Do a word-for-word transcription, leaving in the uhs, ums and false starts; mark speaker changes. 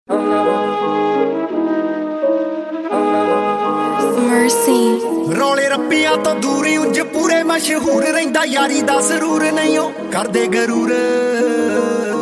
Speaker 1: Mercy
Speaker 2: ਰੌਲੇ ਰੱਪੀਆਂ ਤੋਂ ਦੂਰੀ ਉਂਝ ਪੂਰੇ ਮਸ਼ਹੂਰ ਰਹਿੰਦਾ, ਯਾਰੀ ਦਾ ਸਰੂਰ ਨਹੀਂ ਉਹ ਕਰਦੇ ਗਰੂਰ।